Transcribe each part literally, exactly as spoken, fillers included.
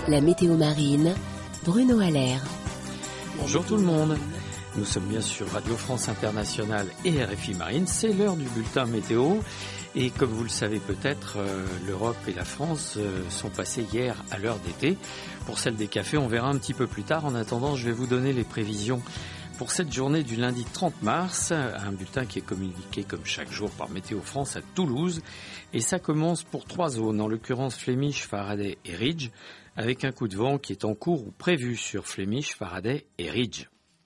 La météo marine, Bruno Allaire. Bonjour tout le monde. Nous sommes bien sur Radio France Internationale et R F I Marine. C'est l'heure du bulletin météo. Et comme vous le savez peut-être, euh, l'Europe et la France euh, sont passées hier à l'heure d'été. Pour celle des cafés, on verra un petit peu plus tard. En attendant, je vais vous donner les prévisions pour cette journée du lundi trente mars. Un bulletin qui est communiqué comme chaque jour par Météo France à Toulouse. Et ça commence pour trois zones, en l'occurrence Flemish, Faraday et Ridge, avec un coup de vent qui est en cours ou prévu sur Flemish, Faraday et Ridge.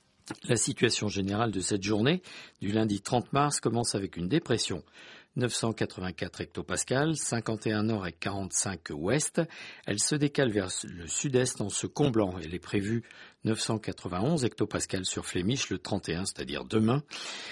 La situation générale de cette journée du lundi trente mars commence avec une dépression. neuf cent quatre-vingt-quatre hectopascales, cinquante et un nord et quarante-cinq ouest. Elle se décale vers le sud-est en se comblant. Elle est prévue neuf cent quatre-vingt-onze hectopascales sur Flemish le trente et un, c'est-à-dire demain,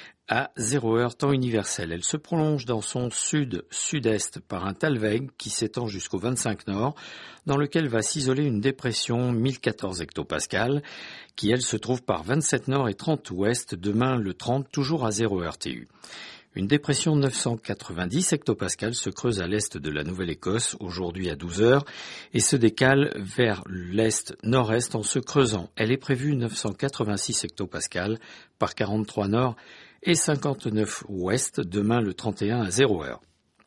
à zéro heure temps universel. Elle se prolonge dans son sud-sud-est par un talweg qui s'étend jusqu'au vingt-cinq nord, dans lequel va s'isoler une dépression mille quatorze hectopascales, qui elle se trouve par vingt-sept nord et trente ouest, demain le trente, toujours à zéro heure T U. Une dépression neuf cent quatre-vingt-dix hectopascales se creuse à l'est de la Nouvelle-Écosse, aujourd'hui à douze heures, et se décale vers l'est-nord-est en se creusant. Elle est prévue neuf cent quatre-vingt-six hectopascales par quarante-trois nord et cinquante-neuf ouest, demain le trente et un à zéro heure.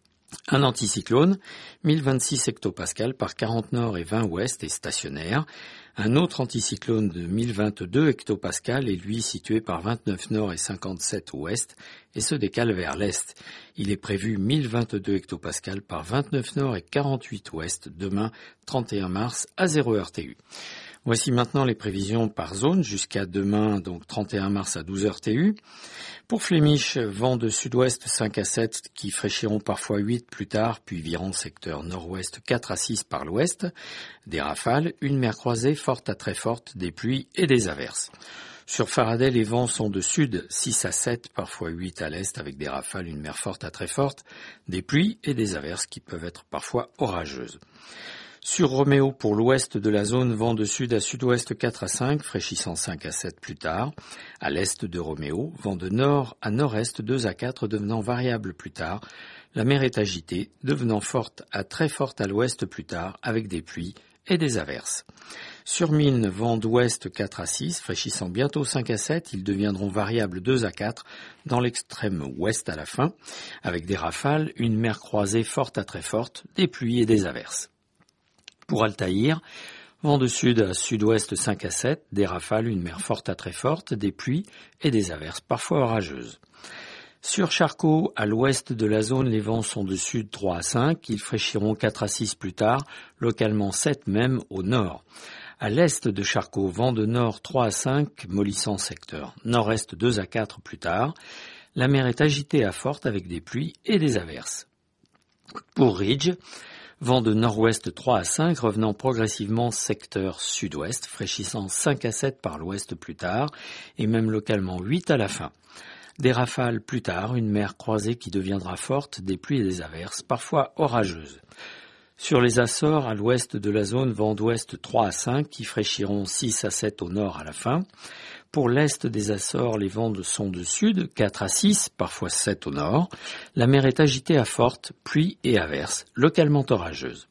Un anticyclone, mille vingt-six hectopascales par quarante nord et vingt ouest, est stationnaire. Un autre anticyclone de mille vingt-deux hectopascales est lui situé par vingt-neuf nord et cinquante-sept ouest et se décale vers l'est. Il est prévu mille vingt-deux hectopascales par vingt-neuf nord et quarante-huit ouest, demain trente et un mars à zéro heure T U. Voici maintenant les prévisions par zone jusqu'à demain, donc trente et un mars à douze heures T U. Pour Flemish, vent de sud-ouest cinq à sept qui fraîchiront parfois huit plus tard, puis viront secteur nord-ouest quatre à six par l'ouest. Des rafales, une mer croisée forte à très forte, des pluies et des averses. Sur Faraday, les vents sont de sud six à sept, parfois huit à l'est, avec des rafales, une mer forte à très forte, des pluies et des averses qui peuvent être parfois orageuses. Sur Roméo, pour l'ouest de la zone, vent de sud à sud-ouest quatre à cinq, fraîchissant cinq à sept plus tard. À l'est de Roméo, vent de nord à nord-est deux à quatre, devenant variable plus tard. La mer est agitée, devenant forte à très forte à l'ouest plus tard, avec des pluies et des averses. Sur Mine, vent d'ouest quatre à six, fraîchissant bientôt cinq à sept, ils deviendront variables deux à quatre dans l'extrême ouest à la fin, avec des rafales, une mer croisée forte à très forte, des pluies et des averses. Pour Altaïr, vent de sud à sud-ouest cinq à sept, des rafales, une mer forte à très forte, des pluies et des averses, parfois orageuses. Sur Charcot, à l'ouest de la zone, les vents sont de sud trois à cinq, ils fraîchiront quatre à six plus tard, localement sept même au nord. À l'est de Charcot, vent de nord trois à cinq, mollissant secteur nord-est deux à quatre plus tard. La mer est agitée à forte avec des pluies et des averses. Pour Ridge, vent de nord-ouest trois à cinq, revenant progressivement secteur sud-ouest, fraîchissant cinq à sept par l'ouest plus tard, et même localement huit à la fin. Des rafales plus tard, une mer croisée qui deviendra forte, des pluies et des averses, parfois orageuses. Sur les Açores, à l'ouest de la zone, vent d'ouest trois à cinq, qui fraîchiront six à sept au nord à la fin. Pour l'est des Açores, les vents sont de sud, quatre à six, parfois sept au nord. La mer est agitée à forte, pluie et averses, localement orageuses.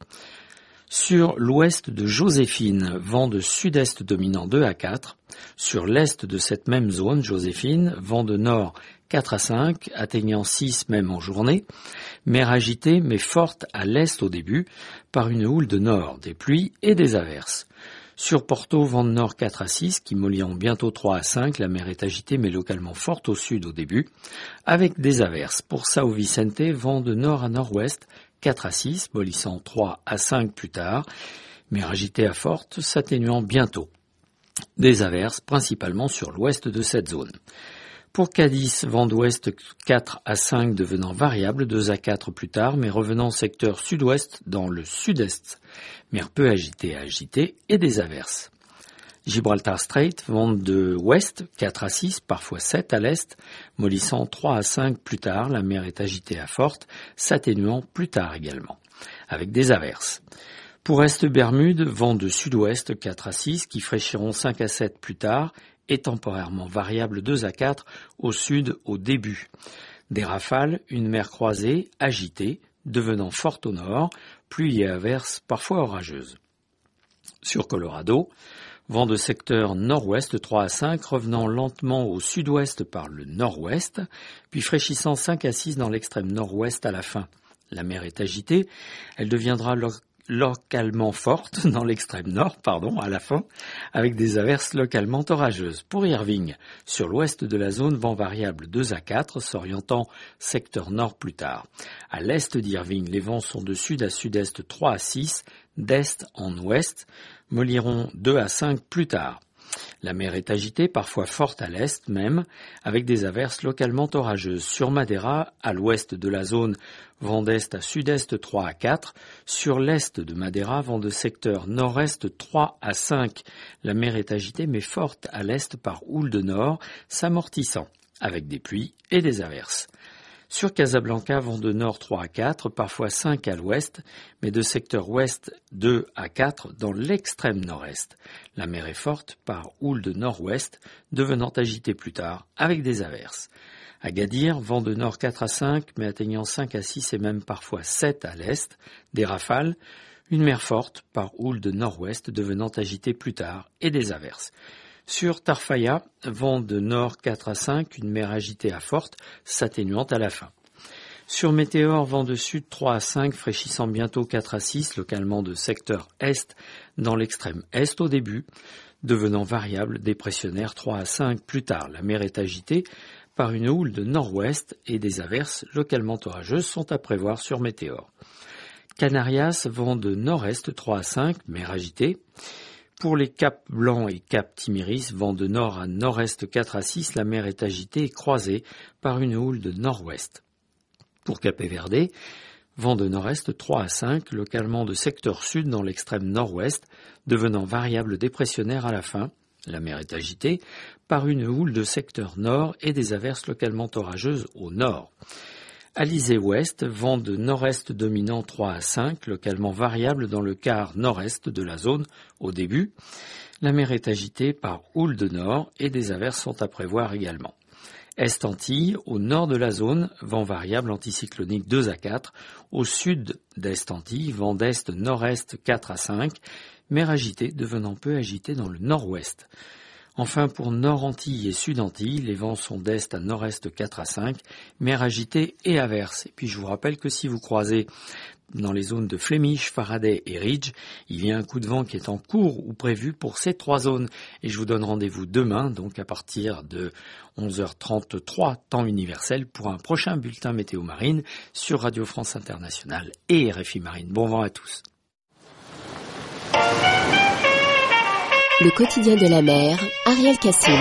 Sur l'ouest de Joséphine, vent de sud-est dominant deux à quatre. Sur l'est de cette même zone, Joséphine, vent de nord quatre à cinq, atteignant six même en journée. Mer agitée mais forte à l'est au début, par une houle de nord, des pluies et des averses. Sur Porto, vent de nord quatre à six, qui molliront bientôt trois à cinq, la mer est agitée mais localement forte au sud au début, avec des averses. Pour Sao Vicente, vent de nord à nord-ouest, quatre à six, mollissant trois à cinq plus tard, mer agitée à forte, s'atténuant bientôt. Des averses, principalement sur l'ouest de cette zone. Pour Cadiz, vent d'ouest quatre à cinq devenant variable deux à quatre plus tard, mais revenant secteur sud-ouest dans le sud-est. Mer peu agitée à agitée et des averses. Gibraltar Strait, vent de ouest quatre à six, parfois sept à l'est, mollissant trois à cinq plus tard, la mer est agitée à forte, s'atténuant plus tard également, avec des averses. Pour Est Bermude, vent de sud-ouest quatre à six, qui fraîchiront cinq à sept plus tard, et temporairement variable deux à quatre au sud au début. Des rafales, une mer croisée, agitée, devenant forte au nord, pluie et averses parfois orageuses. Sur Colorado, vent de secteur nord-ouest trois à cinq, revenant lentement au sud-ouest par le nord-ouest, puis fraîchissant cinq à six dans l'extrême nord-ouest à la fin. La mer est agitée, elle deviendra lo- localement forte dans l'extrême nord, pardon, à la fin, avec des averses localement orageuses. Pour Irving, sur l'ouest de la zone, vent variable deux à quatre, s'orientant secteur nord plus tard. À l'est d'Irving, les vents sont de sud à sud-est trois à six, d'est en ouest, molliront deux à cinq plus tard. La mer est agitée, parfois forte à l'est même, avec des averses localement orageuses. Sur Madeira, à l'ouest de la zone, vent d'est à sud-est trois à quatre. Sur l'est de Madeira, vent de secteur nord-est trois à cinq. La mer est agitée mais forte à l'est par houle de nord, s'amortissant, avec des pluies et des averses. Sur Casablanca, vent de nord trois à quatre, parfois cinq à l'ouest, mais de secteur ouest deux à quatre dans l'extrême nord-est. La mer est forte par houle de nord-ouest, devenant agitée plus tard, avec des averses. Agadir, vent de nord quatre à cinq, mais atteignant cinq à six et même parfois sept à l'est, des rafales, une mer forte par houle de nord-ouest, devenant agitée plus tard, et des averses. Sur Tarfaya, vent de nord quatre à cinq, une mer agitée à forte, s'atténuant à la fin. Sur Météor, vent de sud trois à cinq, fraîchissant bientôt quatre à six, localement de secteur est dans l'extrême est au début, devenant variable, dépressionnaire trois à cinq plus tard. La mer est agitée par une houle de nord-ouest et des averses localement orageuses sont à prévoir sur Météor. Canarias, vent de nord-est trois à cinq, mer agitée. Pour les Caps Blanc et Cap Timiris, vent de nord à nord-est quatre à six, la mer est agitée et croisée par une houle de nord-ouest. Pour Cape Verde, vent de nord-est trois à cinq, localement de secteur sud dans l'extrême nord-ouest, devenant variable dépressionnaire à la fin. La mer est agitée par une houle de secteur nord et des averses localement orageuses au nord. Alizé ouest, vent de nord-est dominant trois à cinq, localement variable dans le quart nord-est de la zone au début. La mer est agitée par houle de nord et des averses sont à prévoir également. Est Antilles, au nord de la zone, vent variable anticyclonique deux à quatre. Au sud d'Est Antilles, vent d'est nord-est quatre à cinq, mer agitée devenant peu agitée dans le nord-ouest. Enfin, pour Nord-Antilles et Sud-Antilles, les vents sont d'est à nord-est quatre à cinq, mer agitée et averse. Et puis je vous rappelle que si vous croisez dans les zones de Flemish, Faraday et Ridge, il y a un coup de vent qui est en cours ou prévu pour ces trois zones. Et je vous donne rendez-vous demain, donc à partir de onze heures trente-trois, temps universel, pour un prochain bulletin météo marine sur Radio France Internationale et R F I Marine. Bon vent à tous. Le quotidien de la mer, Ariel Cassim.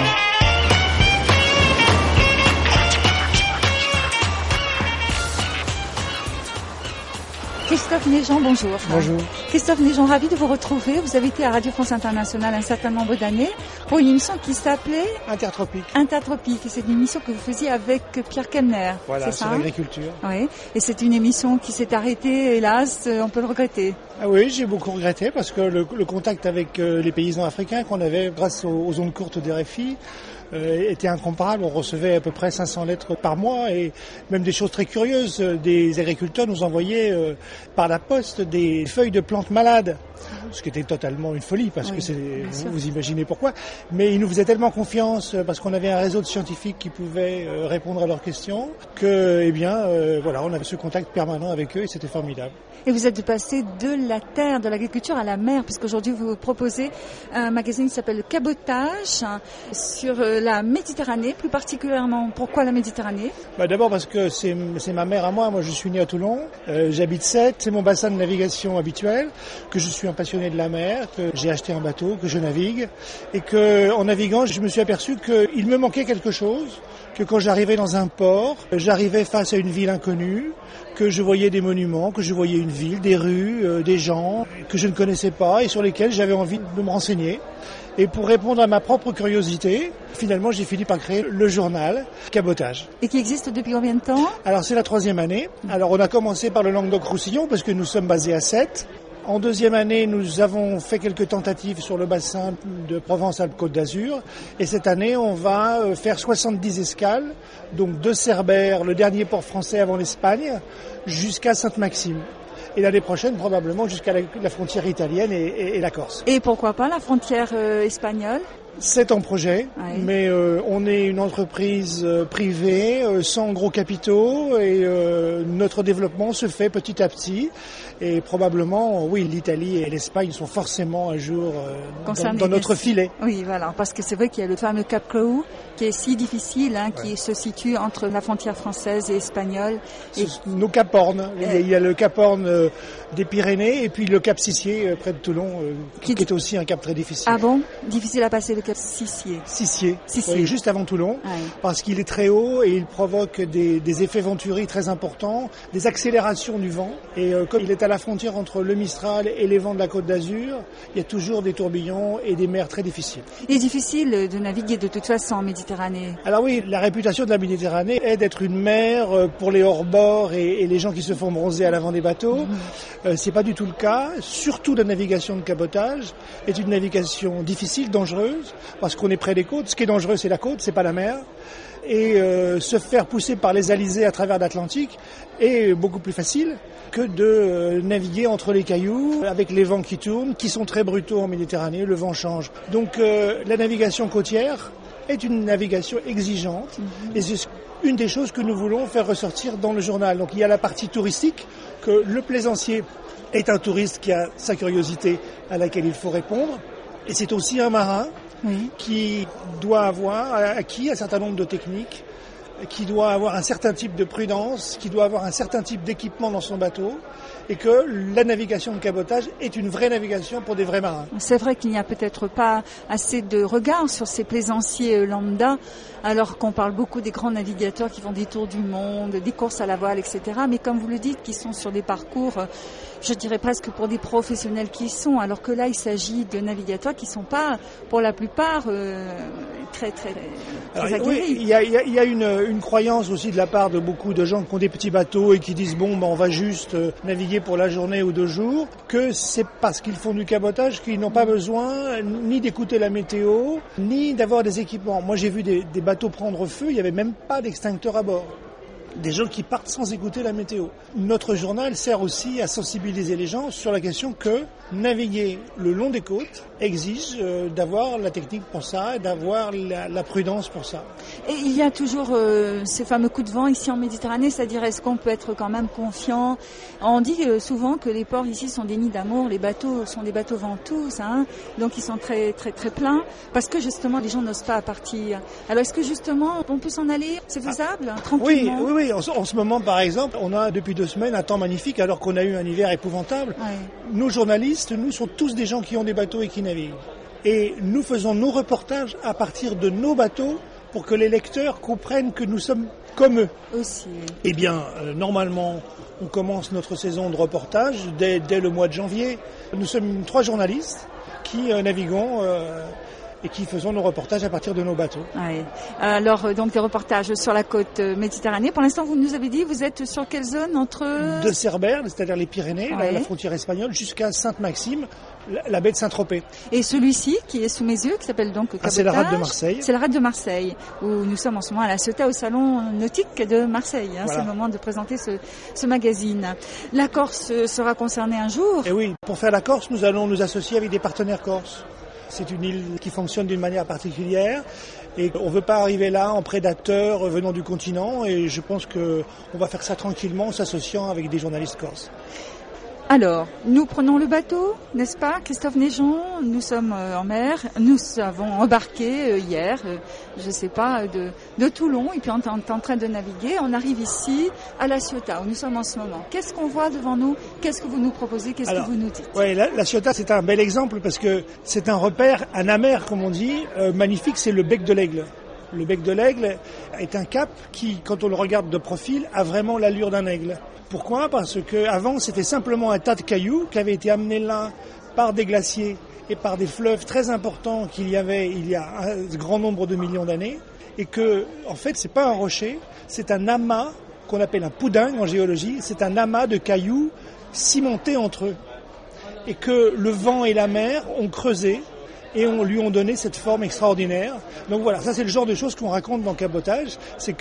Christophe Néjean, bonjour. Bonjour. Christophe Néjean, ravi de vous retrouver. Vous avez été à Radio France Internationale un certain nombre d'années pour une émission qui s'appelait Intertropique. Intertropique. C'est une émission que vous faisiez avec Pierre Kemner. Voilà, c'est sur ça, l'agriculture. Oui. Et c'est une émission qui s'est arrêtée, hélas, on peut le regretter. Ah oui, j'ai beaucoup regretté parce que le, le contact avec euh, les paysans africains qu'on avait grâce aux, aux ondes courtes des R F I euh, était incomparable. On recevait à peu près cinq cents lettres par mois et même des choses très curieuses. Des agriculteurs nous envoyaient euh, par la poste des feuilles de plantes malades, ce qui était totalement une folie parce oui, que c'est, vous, vous imaginez pourquoi. Mais ils nous faisaient tellement confiance parce qu'on avait un réseau de scientifiques qui pouvaient euh, répondre à leurs questions que, eh bien, euh, voilà, on avait ce contact permanent avec eux et c'était formidable. Et vous êtes passé de la terre, de l'agriculture à la mer, puisqu'aujourd'hui vous proposez un magazine qui s'appelle Cabotage sur la Méditerranée, plus particulièrement. Pourquoi la Méditerranée ? Bah d'abord parce que c'est, c'est ma mer à moi. Moi je suis né à Toulon, euh, j'habite Sète, c'est mon bassin de navigation habituel, que je suis un passionné de la mer, que j'ai acheté un bateau, que je navigue, et que en naviguant je me suis aperçu qu'il me manquait quelque chose, que quand j'arrivais dans un port, j'arrivais face à une ville inconnue, que je voyais des monuments, que je voyais une ville, des rues, euh, des gens que je ne connaissais pas et sur lesquels j'avais envie de me renseigner. Et pour répondre à ma propre curiosité, finalement j'ai fini par créer le journal Cabotage. Et qui existe depuis combien de temps ? Alors c'est la troisième année. Alors on a commencé par le Languedoc-Roussillon parce que nous sommes basés à Sète. En deuxième année, nous avons fait quelques tentatives sur le bassin de Provence-Alpes-Côte d'Azur. Et cette année, on va faire soixante-dix escales, donc de Cerbère, le dernier port français avant l'Espagne, jusqu'à Sainte-Maxime. et l'année prochaine probablement jusqu'à la, la frontière italienne et, et, et la Corse. Et pourquoi pas la frontière euh, espagnole ? C'est en projet, oui. mais euh, on est une entreprise euh, privée, euh, sans gros capitaux, et euh, notre développement se fait petit à petit. Et probablement, oui, l'Italie et l'Espagne sont forcément un jour euh, dans, dans notre filet. Oui, voilà, parce que c'est vrai qu'il y a le fameux Cap Creux qui est si difficile, hein, ouais. qui se situe entre la frontière française et espagnole. Et... Nos Cap Horn. Euh... Il, y a, il y a le Cap Horn euh, des Pyrénées et puis le Cap Sissier euh, près de Toulon, euh, qui... qui est aussi un cap très difficile. Ah bon ? Difficile à passer le Cap Sissier. Sissier, Sissier. Oui, juste avant Toulon, ouais. parce qu'il est très haut et il provoque des, des effets Venturi très importants, des accélérations du vent. Et euh, comme il est à la frontière entre le Mistral et les vents de la Côte d'Azur, il y a toujours des tourbillons et des mers très difficiles. Il est difficile de naviguer de toute façon en Méditerranée. Alors oui, la réputation de la Méditerranée est d'être une mer pour les hors-bords et, et les gens qui se font bronzer à l'avant des bateaux. Mmh. Euh, c'est pas du tout le cas. Surtout la navigation de cabotage est une navigation difficile, dangereuse, parce qu'on est près des côtes. Ce qui est dangereux, c'est la côte, c'est pas la mer. Et euh, se faire pousser par les alizés à travers l'Atlantique est beaucoup plus facile que de euh, naviguer entre les cailloux avec les vents qui tournent, qui sont très brutaux en Méditerranée, le vent change. Donc euh, la navigation côtière est une navigation exigeante mmh. et c'est une des choses que nous voulons faire ressortir dans le journal. Donc il y a la partie touristique, que le plaisancier est un touriste qui a sa curiosité à laquelle il faut répondre, et c'est aussi un marin oui. qui doit avoir acquis un certain nombre de techniques, qui doit avoir un certain type de prudence, qui doit avoir un certain type d'équipement dans son bateau, et que la navigation de cabotage est une vraie navigation pour des vrais marins. C'est vrai qu'il n'y a peut-être pas assez de regard sur ces plaisanciers lambda, alors qu'on parle beaucoup des grands navigateurs qui font des tours du monde, des courses à la voile, et cetera. Mais comme vous le dites, qui sont sur des parcours, je dirais presque pour des professionnels qui sont, alors que là, il s'agit de navigateurs qui ne sont pas, pour la plupart, euh, très, très, très alors, aguerris. Oui, il y a, il y a une, une croyance aussi de la part de beaucoup de gens qui ont des petits bateaux et qui disent, bon, ben, on va juste naviguer pour la journée ou deux jours, que c'est parce qu'ils font du cabotage qu'ils n'ont pas besoin ni d'écouter la météo, ni d'avoir des équipements. Moi, j'ai vu des, des bateaux prendre feu, il n'y avait même pas d'extincteur à bord. Des gens qui partent sans écouter la météo. Notre journal sert aussi à sensibiliser les gens sur la question que naviguer le long des côtes exige euh, d'avoir la technique pour ça, d'avoir la, la prudence pour ça. Et il y a toujours euh, ces fameux coups de vent ici en Méditerranée, c'est-à-dire est-ce qu'on peut être quand même confiant ? On dit euh, souvent que les ports ici sont des nids d'amour, les bateaux sont des bateaux ventous, hein, donc ils sont très très très pleins, parce que justement les gens n'osent pas partir. Alors est-ce que justement on peut s'en aller ? C'est faisable, ah, tranquillement ? Oui, oui, oui. En, en ce moment par exemple, on a depuis deux semaines un temps magnifique alors qu'on a eu un hiver épouvantable. Ouais. Nos journalistes, nous, sont tous des gens qui ont des bateaux et qui naviguent. Et nous faisons nos reportages à partir de nos bateaux pour que les lecteurs comprennent que nous sommes comme eux. Aussi. Eh bien, euh, normalement, on commence notre saison de reportage dès, dès le mois de janvier. Nous sommes trois journalistes qui euh, naviguons euh, et qui faisons nos reportages à partir de nos bateaux. Ouais. Alors, donc, des reportages sur la côte méditerranée. Pour l'instant, vous nous avez dit, vous êtes sur quelle zone entre... De Cerbère, c'est-à-dire les Pyrénées, ouais. la, la frontière espagnole, jusqu'à Sainte-Maxime, la, la baie de Saint-Tropez. Et celui-ci, qui est sous mes yeux, qui s'appelle donc Cabotage, ah, c'est la rade de Marseille. C'est la rade de Marseille, où nous sommes en ce moment à la Ceuta, au salon nautique de Marseille. Hein. Voilà. C'est le moment de présenter ce, ce magazine. La Corse sera concernée un jour. Et oui, pour faire la Corse, nous allons nous associer avec des partenaires corses. C'est une île qui fonctionne d'une manière particulière et on ne veut pas arriver là en prédateur venant du continent et je pense qu'on va faire ça tranquillement en s'associant avec des journalistes corses. Alors, nous prenons le bateau, n'est-ce pas, Christophe Neigeon ? Nous sommes euh, en mer, nous avons embarqué euh, hier, euh, je ne sais pas, de, de Toulon, et puis on est en train de naviguer. On arrive ici, à la Ceuta, où nous sommes en ce moment. Qu'est-ce qu'on voit devant nous ? Qu'est-ce que vous nous proposez ? Qu'est-ce Alors, que vous nous dites ? Ouais, la, la Ceuta, c'est un bel exemple parce que c'est un repère, un amer, comme on dit, euh, magnifique, c'est le bec de l'Aigle. Le bec de l'Aigle est un cap qui, quand on le regarde de profil, a vraiment l'allure d'un aigle. Pourquoi ? Parce qu'avant, c'était simplement un tas de cailloux qui avaient été amenés là par des glaciers et par des fleuves très importants qu'il y avait il y a un grand nombre de millions d'années. Et que, en fait, c'est pas un rocher, c'est un amas qu'on appelle un poudingue en géologie. C'est un amas de cailloux cimentés entre eux. Et que le vent et la mer ont creusé et on lui ont donné cette forme extraordinaire. Donc voilà, ça c'est le genre de choses qu'on raconte dans Cabotage, c'est que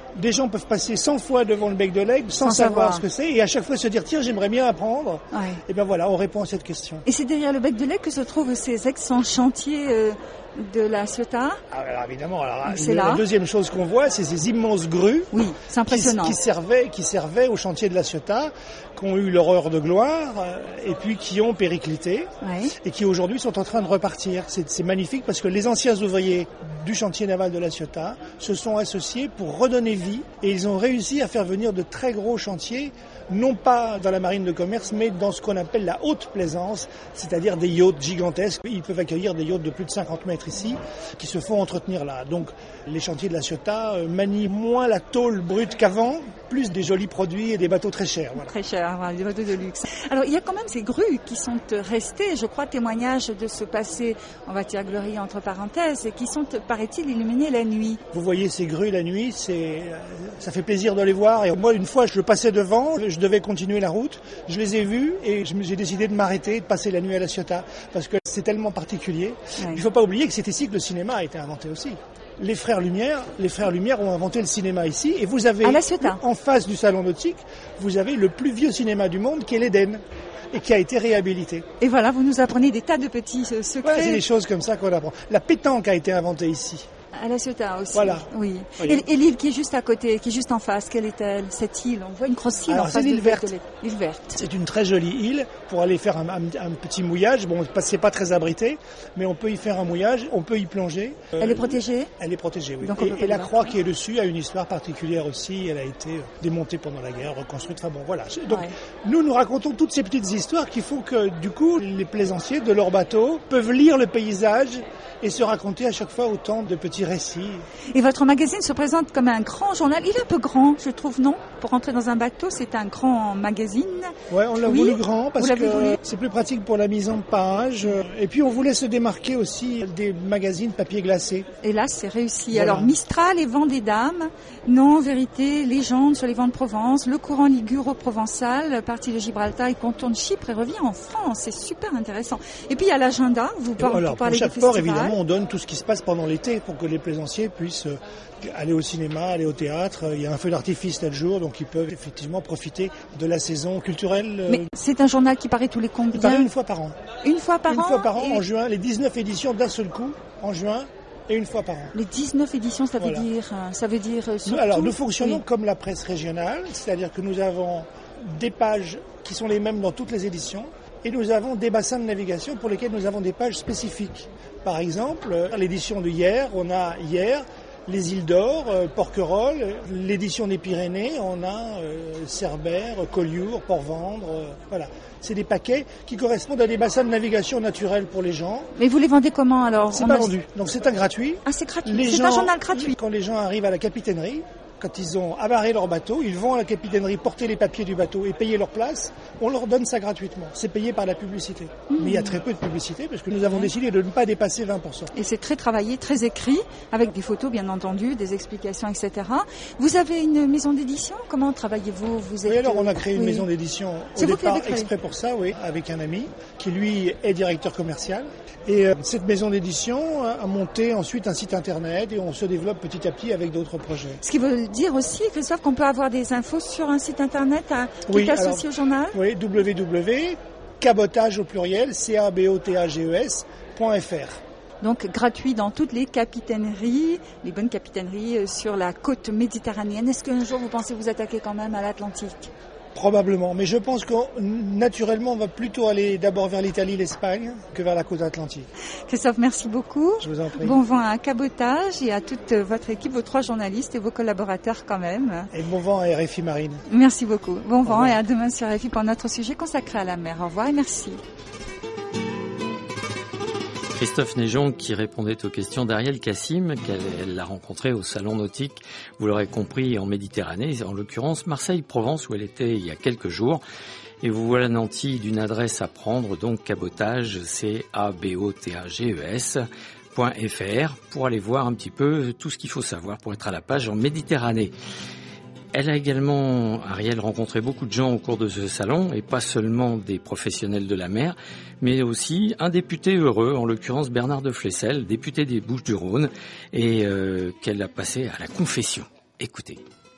Des gens peuvent passer cent fois devant le bec de l'Aigle sans, sans savoir, savoir ce que c'est et à chaque fois se dire tiens j'aimerais bien apprendre. Ouais. Et bien voilà, on répond à cette question. Et c'est derrière le bec de l'Aigle que se trouvent ces excellents chantiers euh, de la Ciotat. Ah, alors évidemment, alors, le, la deuxième chose qu'on voit, c'est ces immenses grues. Oui, c'est impressionnant. Qui, qui, servaient, qui servaient au chantier de la Ciotat, qui ont eu leur heure de gloire et puis qui ont périclité ouais. et qui aujourd'hui sont en train de repartir. C'est, c'est magnifique parce que les anciens ouvriers du chantier naval de la Ciotat se sont associés pour redonner vie et ils ont réussi à faire venir de très gros chantiers, non pas dans la marine de commerce, mais dans ce qu'on appelle la haute plaisance, c'est-à-dire des yachts gigantesques. Ils peuvent accueillir des yachts de plus de cinquante mètres ici, qui se font entretenir là. Donc les chantiers de la Ciotat manient moins la tôle brute qu'avant, plus des jolis produits et des bateaux très chers. Voilà. Très chers, voilà, des bateaux de luxe. Alors il y a quand même ces grues qui sont restées, je crois, témoignage de ce passé, on va dire glorieux entre parenthèses, et qui sont, paraît-il, illuminées la nuit. Vous voyez ces grues la nuit, c'est, ça fait plaisir de les voir. Et moi, une fois, je passais devant, je devais continuer la route, je les ai vues et j'ai décidé de m'arrêter, de passer la nuit à la Ciotat, parce que c'est tellement particulier. Ouais. Il ne faut pas oublier que c'est ici que le cinéma a été inventé aussi. Les frères Lumière, les frères Lumière ont inventé le cinéma ici et vous avez, en face du salon nautique, vous avez le plus vieux cinéma du monde qui est l'Éden et qui a été réhabilité. Et voilà, vous nous apprenez des tas de petits secrets. Voilà, c'est des choses comme ça qu'on apprend. La pétanque a été inventée ici. À la Ciotat aussi. Voilà. Oui. Et, et l'île qui est juste à côté, qui est juste en face, quelle est-elle, cette île? On voit une grosse île Alors, en face c'est l'île de verte. L'île verte. C'est une très jolie île pour aller faire un, un, un petit mouillage. Bon, c'est pas très abrité, mais on peut y faire un mouillage, on peut y plonger. Euh, elle est protégée? Elle est protégée, oui. Donc et et la croix qui est dessus a une histoire particulière aussi. Elle a été démontée pendant la guerre, reconstruite. Enfin bon, voilà. Donc, ouais. nous, nous racontons toutes ces petites histoires qui font que, du coup, les plaisanciers de leur bateau peuvent lire le paysage et se raconter à chaque fois autant de petits récits. Et votre magazine se présente comme un grand journal. Il est un peu grand, je trouve, non? Pour rentrer dans un bateau, c'est un grand magazine. Ouais, on l'a oui. voulu grand parce que voulu. c'est plus pratique pour la mise en page. Et puis on voulait se démarquer aussi des magazines papier glacé. Et là, c'est réussi. Voilà. Alors, Mistral et Vent des Dames, Non, Vérité, Légende sur les vents de Provence, Le courant liguro-provençal, partie de Gibraltar, il contourne Chypre et revient en France. C'est super intéressant. Et puis il y a l'agenda. Vous parlez, alors, vous parlez pour chaque des port, festivals. évidemment, on donne tout ce qui se passe pendant l'été pour que les plaisanciers puissent aller au cinéma, aller au théâtre. Il y a un feu d'artifice tel jour, donc ils peuvent effectivement profiter de la saison culturelle. Mais c'est un journal qui paraît tous les combien? Il paraît une fois par an. Une fois par une an? Une fois par an, et... en juin. Les dix-neuf éditions d'un seul coup, en juin. Et une fois par an. Les dix-neuf éditions, ça veut voilà. dire, ça veut dire surtout... Nous, alors, nous fonctionnons oui. comme la presse régionale, c'est-à-dire que nous avons des pages qui sont les mêmes dans toutes les éditions, et nous avons des bassins de navigation pour lesquels nous avons des pages spécifiques. Par exemple, l'édition de hier, on a hier les îles d'Or, euh, Porquerolles, l'édition des Pyrénées, on a euh, Cerbère, Collioure, Port-Vendre, euh, voilà. C'est des paquets qui correspondent à des bassins de navigation naturels pour les gens. Mais vous les vendez comment alors? C'est pas a... vendu, donc c'est un gratuit. Ah, c'est gratuit, les c'est gens, un journal gratuit. Quand les gens arrivent à la capitainerie, quand ils ont amarré leur bateau, ils vont à la capitainerie porter les papiers du bateau et payer leur place. On leur donne ça gratuitement. C'est payé par la publicité. Mmh. Mais il y a très peu de publicité parce que nous avons mmh. décidé de ne pas dépasser vingt pour cent. Et c'est très travaillé, très écrit, avec des photos bien entendu, des explications, et cetera. Vous avez une maison d'édition? Comment travaillez-vous? Vous êtes... Oui, alors on a créé oui. une maison d'édition au départ exprès pour ça, oui, avec un ami qui lui est directeur commercial. Et euh, cette maison d'édition a monté ensuite un site internet et on se développe petit à petit avec d'autres projets. Ce qui veut dire aussi, Christophe, qu'on peut avoir des infos sur un site internet à, qui oui, est associé alors, au journal? Oui, w w w point cabotage au pluriel, c a b o t a g e s point f r. Donc gratuit dans toutes les capitaineries, les bonnes capitaineries sur la côte méditerranéenne. Est-ce qu'un jour vous pensez vous attaquer quand même à l'Atlantique? Probablement, mais je pense que naturellement on va plutôt aller d'abord vers l'Italie, l'Espagne que vers la côte atlantique. Christophe, merci beaucoup. Je vous en prie. Bon vent à Cabotage et à toute votre équipe, vos trois journalistes et vos collaborateurs quand même. Et bon vent à R F I Marine. Merci beaucoup. Bon vent et à demain sur R F I pour notre sujet consacré à la mer. Au revoir et merci. Christophe Néjon qui répondait aux questions d'Ariel Cassim, qu'elle l'a rencontré au Salon Nautique, vous l'aurez compris, en Méditerranée, en l'occurrence Marseille-Provence où elle était il y a quelques jours. Et vous voilà nanti d'une adresse à prendre, donc cabotage, C A B O T A G E S, point F R, pour aller voir un petit peu tout ce qu'il faut savoir pour être à la page en Méditerranée. Elle a également, Ariel, rencontré beaucoup de gens au cours de ce salon, et pas seulement des professionnels de la mer, mais aussi un député heureux, en l'occurrence Bernard de Flessel, député des Bouches-du-Rhône, et euh, qu'elle a passé à la confession. Écoutez.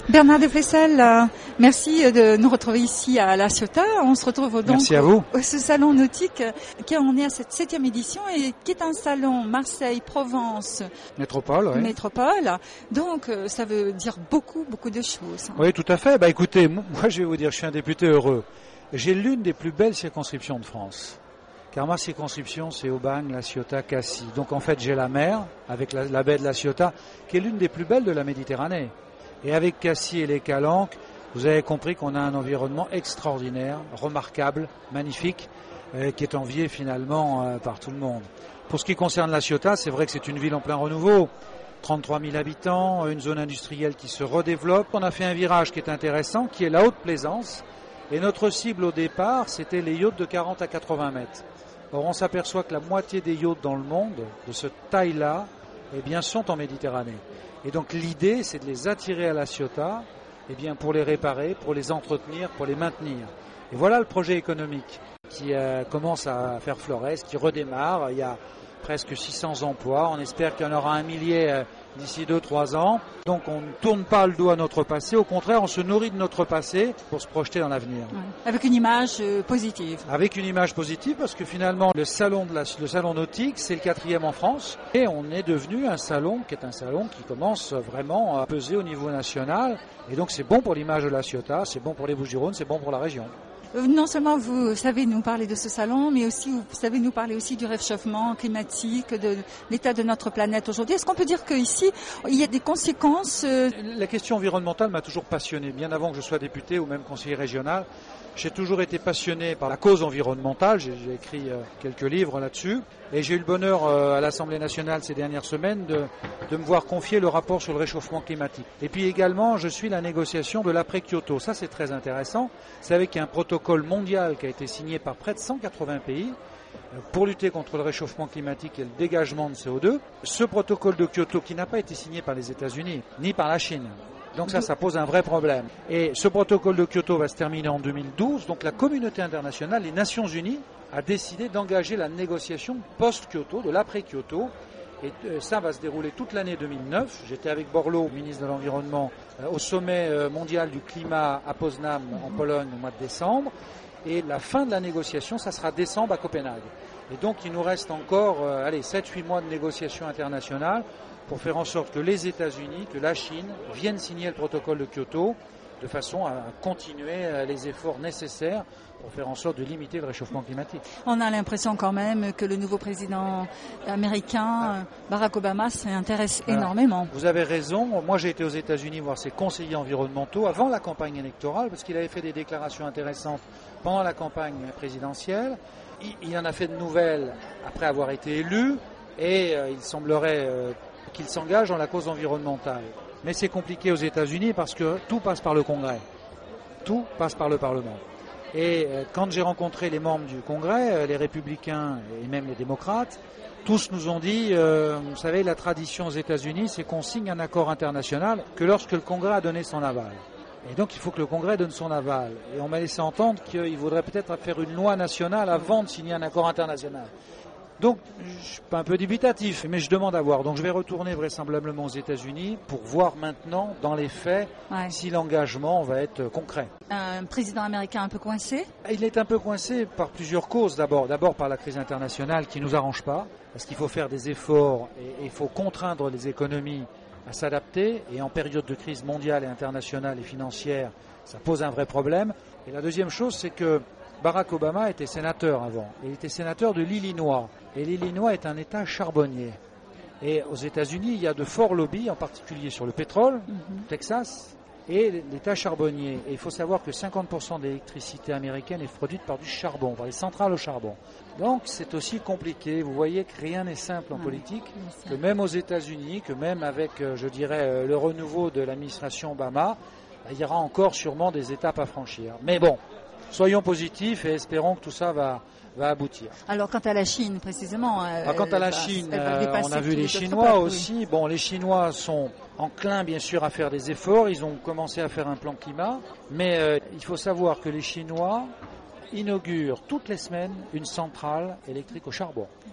Bernard de Flessel, euh, merci de nous retrouver ici à La Ciotat. On se retrouve donc merci à vous. Au, au ce salon nautique qui on est à cette septième édition et qui est un salon Marseille, Provence, Métropole. Oui. Métropole. Donc euh, ça veut dire beaucoup, beaucoup de choses. Oui, tout à fait. Bah écoutez, moi je vais vous dire, je suis un député heureux. J'ai l'une des plus belles circonscriptions de France. Car ma circonscription, c'est Aubagne, La Ciotat, Cassis. Donc en fait, j'ai la mer, avec la, la baie de La Ciotat, qui est l'une des plus belles de la Méditerranée. Et avec Cassis et les Calanques, vous avez compris qu'on a un environnement extraordinaire, remarquable, magnifique, euh, qui est envié finalement euh, par tout le monde. Pour ce qui concerne La Ciotat, c'est vrai que c'est une ville en plein renouveau. trente-trois mille habitants, une zone industrielle qui se redéveloppe. On a fait un virage qui est intéressant, qui est la haute plaisance. Et notre cible au départ, c'était les yachts de quarante à quatre-vingts mètres. Or, on s'aperçoit que la moitié des yachts dans le monde, de cette taille-là, eh bien, sont en Méditerranée. Et donc, l'idée, c'est de les attirer à La Ciotat, eh bien, pour les réparer, pour les entretenir, pour les maintenir. Et voilà le projet économique qui euh, commence à faire florès, qui redémarre. Il y a presque six cents emplois. On espère qu'il y en aura un millier euh, d'ici deux trois ans. Donc on ne tourne pas le dos à notre passé, au contraire on se nourrit de notre passé pour se projeter dans l'avenir. Ouais. Avec une image euh, positive. Avec une image positive parce que finalement le salon, de la, le salon nautique c'est le quatrième en France et on est devenu un salon qui est un salon qui commence vraiment à peser au niveau national et donc c'est bon pour l'image de La Ciotat, c'est bon pour les Bouches-du-Rhône, c'est bon pour la région. Non seulement vous savez nous parler de ce salon, mais aussi vous savez nous parler aussi du réchauffement climatique, de l'état de notre planète aujourd'hui. Est-ce qu'on peut dire qu'ici, il y a des conséquences euh... La question environnementale m'a toujours passionné, bien avant que je sois député ou même conseiller régional. J'ai toujours été passionné par la cause environnementale, j'ai, j'ai écrit euh, quelques livres là-dessus, et j'ai eu le bonheur euh, à l'Assemblée nationale ces dernières semaines de, de me voir confier le rapport sur le réchauffement climatique. Et puis également, je suis la négociation de l'après-Kyoto. Ça, c'est très intéressant. Vous savez qu'il y a un protocole mondial qui a été signé par près de cent quatre-vingts pays euh, pour lutter contre le réchauffement climatique et le dégagement de C O deux. Ce protocole de Kyoto qui n'a pas été signé par les États-Unis, ni par la Chine. Donc ça, ça pose un vrai problème. Et ce protocole de Kyoto va se terminer en deux mille douze. Donc la communauté internationale, les Nations Unies, a décidé d'engager la négociation post-Kyoto, de l'après-Kyoto. Et ça va se dérouler toute l'année deux mille neuf. J'étais avec Borloo, ministre de l'Environnement, au sommet mondial du climat à Poznań, en Pologne, au mois de décembre. Et la fin de la négociation, ça sera décembre à Copenhague. Et donc il nous reste encore euh, allez, sept huit mois de négociations internationales pour faire en sorte que les États-Unis, que la Chine viennent signer le protocole de Kyoto de façon à continuer les efforts nécessaires pour faire en sorte de limiter le réchauffement climatique. On a l'impression quand même que le nouveau président américain, Barack Obama, s'intéresse voilà. énormément. Vous avez raison. Moi, j'ai été aux États-Unis voir ses conseillers environnementaux avant la campagne électorale parce qu'il avait fait des déclarations intéressantes pendant la campagne présidentielle. Il en a fait de nouvelles après avoir été élu et euh, il semblerait euh, qu'il s'engage dans la cause environnementale. Mais c'est compliqué aux États-Unis parce que tout passe par le Congrès. Tout passe par le Parlement. Et euh, quand j'ai rencontré les membres du Congrès, euh, les républicains et même les démocrates, tous nous ont dit, euh, vous savez, la tradition aux États-Unis, c'est qu'on signe un accord international que lorsque le Congrès a donné son aval. Et donc il faut que le Congrès donne son aval. Et on m'a laissé entendre qu'il vaudrait peut-être faire une loi nationale avant de signer un accord international. Donc je suis un peu dubitatif, mais je demande à voir. Donc je vais retourner vraisemblablement aux États-Unis pour voir maintenant, dans les faits, ouais. si l'engagement va être concret. Un président américain un peu coincé ? Il est un peu coincé par plusieurs causes d'abord. D'abord par la crise internationale qui ne nous arrange pas, parce qu'il faut faire des efforts et il faut contraindre les économies à s'adapter, et en période de crise mondiale et internationale et financière, ça pose un vrai problème. Et la deuxième chose, c'est que Barack Obama était sénateur avant. Il était sénateur de l'Illinois. Et l'Illinois est un État charbonnier. Et aux États-Unis, il y a de forts lobbies, en particulier sur le pétrole, mm-hmm. Texas, et l'État charbonnier. Et il faut savoir que cinquante pour cent de l'électricité américaine est produite par du charbon, par les centrales au charbon. Donc c'est aussi compliqué. Vous voyez que rien n'est simple en ouais, politique, que même aux États-Unis, que même avec, je dirais, le renouveau de l'administration Obama, il y aura encore sûrement des étapes à franchir. Mais bon, soyons positifs et espérons que tout ça va, va aboutir. Alors quant à la Chine précisément, Alors, quant à la va, Chine, euh, on a vu les Chinois aussi. Oui. Bon, les Chinois sont enclins bien sûr à faire des efforts. Ils ont commencé à faire un plan climat, mais euh, il faut savoir que les Chinois inaugurent toutes les semaines une centrale électrique au charbon.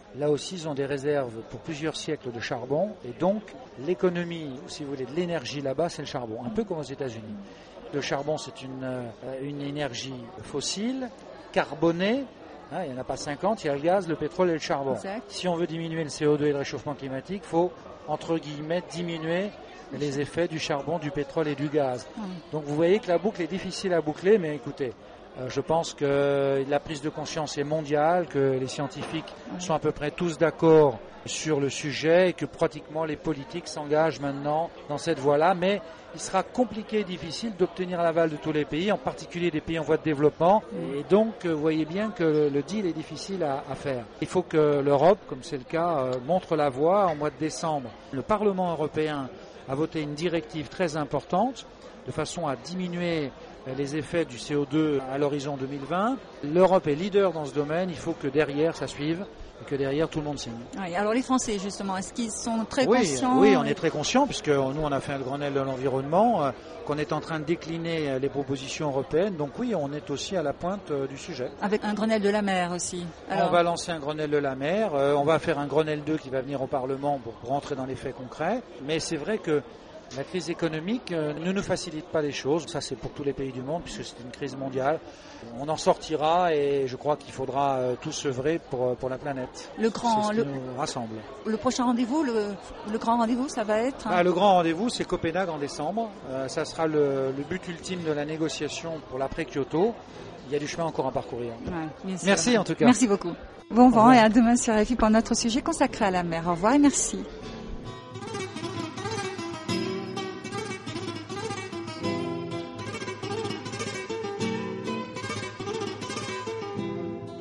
Là aussi, ils ont des réserves pour plusieurs siècles de charbon. Et donc, l'économie, si vous voulez, de l'énergie là-bas, c'est le charbon. Un peu comme aux États-Unis. Le charbon, c'est une, euh, une énergie fossile, carbonée. Hein, il n'y en a pas cinquante, il y a le gaz, le pétrole et le charbon. Exact. Si on veut diminuer le C O deux et le réchauffement climatique, il faut, entre guillemets, diminuer les effets du charbon, du pétrole et du gaz. Mmh. Donc vous voyez que la boucle est difficile à boucler, mais écoutez, euh, je pense que la prise de conscience est mondiale, que les scientifiques mmh. sont à peu près tous d'accord sur le sujet et que pratiquement les politiques s'engagent maintenant dans cette voie-là, mais il sera compliqué et difficile d'obtenir l'aval de tous les pays, en particulier des pays en voie de développement. Et donc, vous voyez bien que le deal est difficile à, à faire. Il faut que l'Europe, comme c'est le cas, euh, montre la voie. En mois de décembre, le Parlement européen a voté une directive très importante de façon à diminuer les effets du C O deux à l'horizon deux mille vingt. L'Europe est leader dans ce domaine. Il faut que derrière, ça suive. Et que derrière, tout le monde signe. Oui, alors les Français, justement, est-ce qu'ils sont très oui, conscients? Oui, on est très conscients, puisque nous, on a fait un Grenelle de l'environnement, euh, qu'on est en train de décliner euh, les propositions européennes. Donc oui, on est aussi à la pointe euh, du sujet. Avec un Grenelle de la mer aussi. Alors... On va lancer un Grenelle de la mer. Euh, on va faire un Grenelle deux qui va venir au Parlement pour rentrer dans les faits concrets. Mais c'est vrai que la crise économique euh, ne nous facilite pas les choses. Ça, c'est pour tous les pays du monde, puisque c'est une crise mondiale. On en sortira et je crois qu'il faudra euh, tous œuvrer pour, pour la planète. Le grand, c'est ce le, qui nous rassemble. Le prochain rendez-vous, le, le grand rendez-vous, ça va être hein... ah, Le grand rendez-vous, c'est Copenhague en décembre. Euh, ça sera le, le but ultime de la négociation pour l'après-Kyoto. Il y a du chemin encore à parcourir. Ouais, merci en tout cas. Merci beaucoup. Bon vent et à demain sur R F I pour notre sujet consacré à la mer. Au revoir et merci.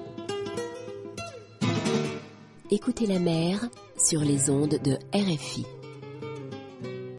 Écoutez la mer sur les ondes de R F I.